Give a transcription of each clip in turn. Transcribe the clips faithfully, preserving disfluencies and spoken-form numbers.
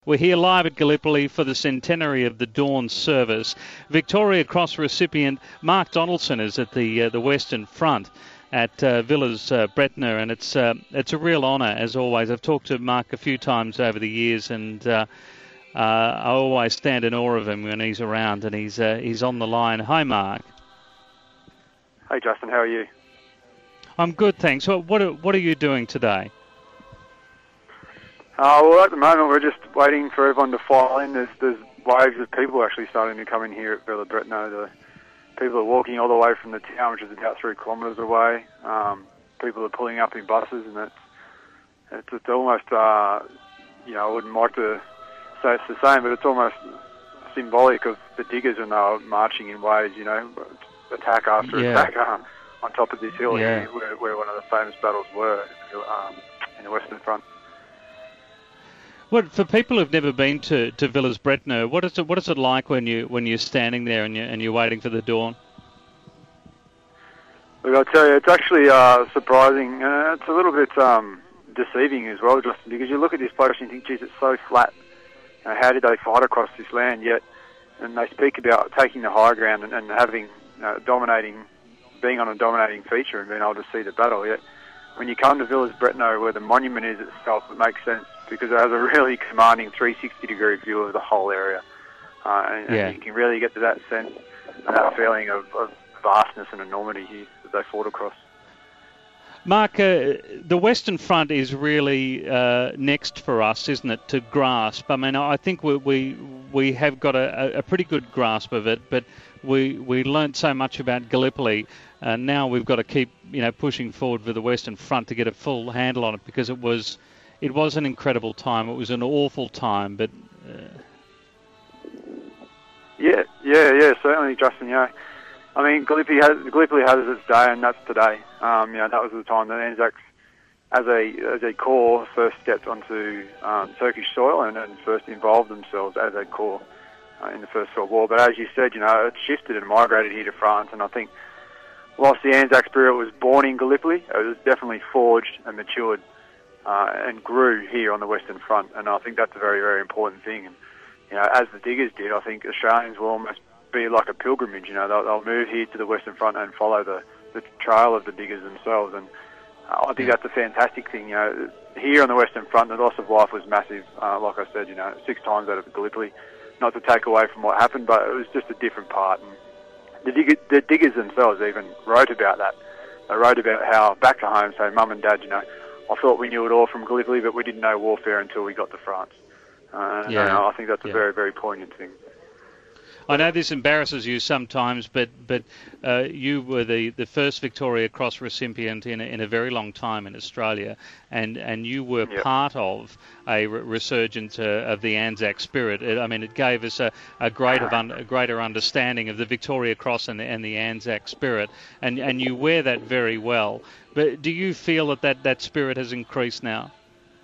We're here live at Gallipoli for the centenary of the Dawn service. Victoria Cross recipient Mark Donaldson is at the uh, the Western Front at uh, Villiers uh, Bretnor, and it's uh, it's a real honour as always. I've talked to Mark a few times over the years, and uh, uh, I always stand in awe of him when he's around, and he's uh, he's on the line. Hi, Mark. Hey, Justin. How are you? I'm good, thanks. What what are, what are you doing today? Uh, well, at the moment, we're just waiting for everyone to file in. There's, there's waves of people actually starting to come in here at Villiers Bretnor. The people are walking all the way from the town, which is about three kilometres away. Um, people are pulling up in buses, and it's it's, it's almost, uh, you know, I wouldn't like to say it's the same, but it's almost symbolic of the diggers when they were marching in waves, you know, attack after yeah. attack um, on top of this hill yeah. here, where, where one of the famous battles were um, in the Western Front. What, for people who've never been to, to Villiers Bretnor, what is it what is it like when you when you're standing there and you and you're waiting for the dawn? Look, I'll tell you, it's actually uh, surprising. Uh, it's a little bit um, deceiving as well, Justin, because you look at this place and you think, geez, it's so flat. You know, how did they fight across this land? Yet, and they speak about taking the high ground and, and having you know, dominating, being on a dominating feature and being able to see the battle. Yet, when you come to Villiers Bretnor, where the monument is itself, it makes sense, because it has a really commanding three sixty degree view of the whole area. Uh, and, yeah. and you can really get to that sense and that feeling of, of vastness and enormity here that they fought across. Mark, uh, the Western Front is really uh, next for us, isn't it, to grasp? I mean, I think we we, we have got a, a pretty good grasp of it, but we we learnt so much about Gallipoli, and now we've got to keep you know pushing forward with the Western Front to get a full handle on it, because it was it was an incredible time. It was an awful time, but uh... yeah, yeah, yeah, certainly, Justin. Yeah. I mean, Gallipoli has, Gallipoli has its day, and that's today. Um, you know, that was the time that Anzacs, as a as a corps, first stepped onto um, Turkish soil and, and first involved themselves as a corps uh, in the First World War. But as you said, you know, it shifted and migrated here to France, and I think whilst the Anzac spirit was born in Gallipoli, it was definitely forged and matured uh, and grew here on the Western Front, and I think that's a very, very important thing. And you know, as the diggers did, I think Australians will almost be like a pilgrimage. You know, they'll, they'll move here to the Western Front and follow the, the trail of the diggers themselves, and uh, I think that's a fantastic thing. You know, here on the Western Front, the loss of life was massive. Uh, like I said, you know, six times out of Gallipoli. Not to take away from what happened, but it was just a different part. And the, digger, the diggers themselves even wrote about that. They wrote about how back to home, so Mum and Dad, you know, I thought we knew it all from Gallipoli, but we didn't know warfare until we got to France. Uh, and yeah. uh, I think that's a yeah. very, very poignant thing. I know this embarrasses you sometimes, but but uh, you were the, the first Victoria Cross recipient in a, in a very long time in Australia, and, and you were yep. part of a re- resurgence uh, of the Anzac spirit. It, I mean, it gave us a, a, greater un, a greater understanding of the Victoria Cross and the, and the Anzac spirit, and, and you wear that very well. But do you feel that that, that spirit has increased now?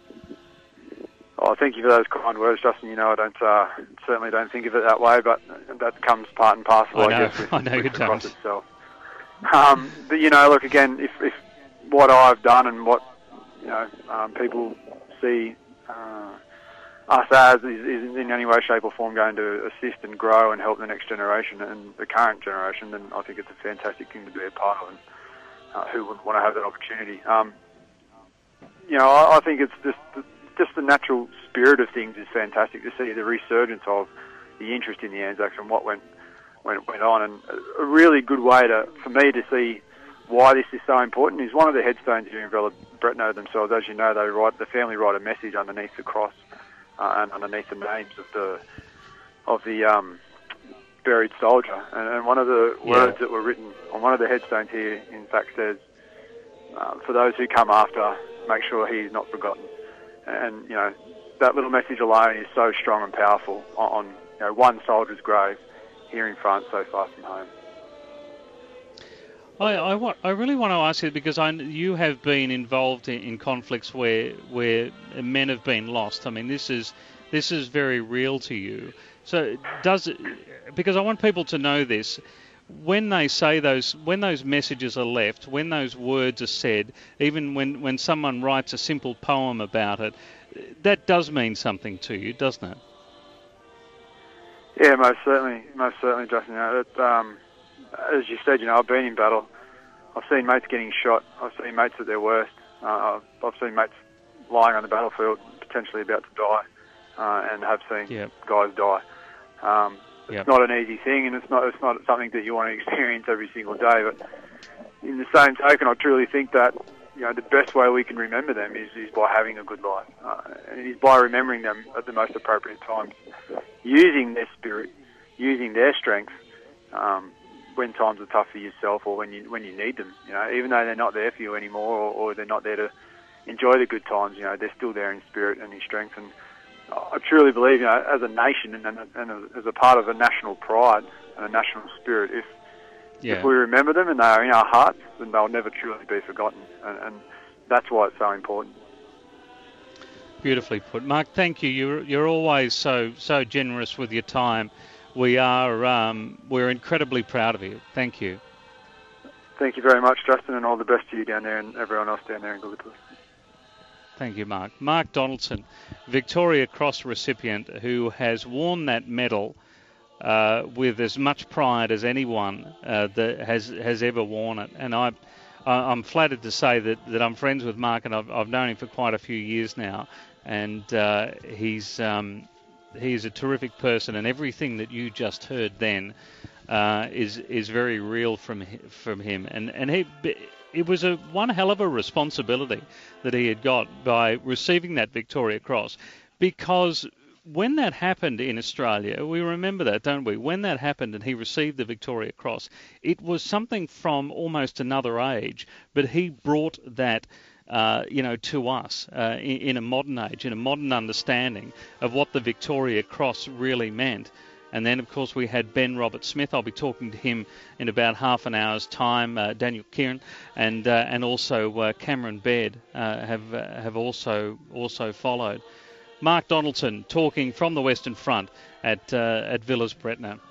Oh, thank you for those kind words, Justin. You know, I don't uh, certainly don't think of it that way, but that comes part and parcel, I, I, know, guess, with, I know with you the don't. cross itself. Um, but you know, look again, if, if what I've done and what you know um, people see uh, us as is, is in any way, shape, or form going to assist and grow and help the next generation and the current generation, then I think it's a fantastic thing to be a part of. And uh, who wouldn't want to have that opportunity? Um, you know, I, I think it's just. Just the natural spirit of things is fantastic to see the resurgence of the interest in the Anzacs and what went went, went on. And a really good way to for me to see why this is so important is one of the headstones here in Villiers Bretnor themselves. As you know, they write the family write a message underneath the cross uh, and underneath the names of the of the um, buried soldier. And, and one of the yeah. words that were written on one of the headstones here, in fact, says, uh, "For those who come after, make sure he is not forgotten." And, you know, that little message alone is so strong and powerful on, on you know, one soldier's grave here in France so far from home. I, I, want, I really want to ask you, because I, you have been involved in, in conflicts where where men have been lost. I mean, this is this is very real to you. So does it, because I want people to know this, when they say those, when those messages are left, when those words are said, even when, when someone writes a simple poem about it, that does mean something to you, doesn't it? Yeah, most certainly, most certainly, Justin. You know, it, um, as you said, you know, I've been in battle. I've seen mates getting shot. I've seen mates at their worst. Uh, I've seen mates lying on the battlefield, potentially about to die, uh, and have seen yep. guys die. Um, it's yep. not an easy thing, and it's not it's not something that you want to experience every single day. But in the same token, I truly think that, you know, the best way we can remember them is, is by having a good life, uh, and it is by remembering them at the most appropriate times, using their spirit, using their strength um, when times are tough for yourself or when you when you need them. You know, even though they're not there for you anymore, or, or they're not there to enjoy the good times, you know, they're still there in spirit and in strength. And I truly believe, you know, as a nation and, and, and as a part of a national pride and a national spirit, if yeah. if we remember them and they are in our hearts, then they'll never truly be forgotten. And, and that's why it's so important. Beautifully put, Mark. Thank you. You're you're always so so generous with your time. We are um, we're incredibly proud of you. Thank you. Thank you very much, Justin, and all the best to you down there and everyone else down there in Gallipoli. Thank you, Mark. Mark Donaldson, Victoria Cross recipient, who has worn that medal uh, with as much pride as anyone uh, that has has ever worn it. And I, I'm flattered to say that, that I'm friends with Mark, and I've, I've known him for quite a few years now. And uh, he's um, he's a terrific person, and everything that you just heard then uh, is is very real from from him. And and he. It was a one hell of a responsibility that he had got by receiving that Victoria Cross, because when that happened in Australia, we remember that, don't we? When that happened and he received the Victoria Cross, it was something from almost another age, but he brought that Uh, you know, to us uh, in, in a modern age, in a modern understanding of what the Victoria Cross really meant. And then, of course, we had Ben Roberts-Smith. I'll be talking to him in about half an hour's time. Uh, Daniel Kieran and uh, and also uh, Cameron Baird uh, have uh, have also also followed. Mark Donaldson talking from the Western Front at uh, at Villers Bretna.